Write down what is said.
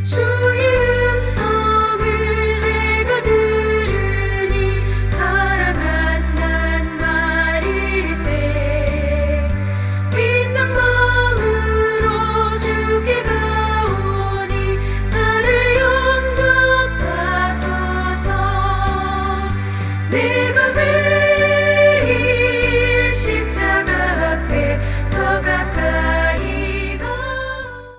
주의 음성을 내가 들으니 사랑한단 말일세. 빛난 마음으로 주께 가오니 나를 영접하소서. 내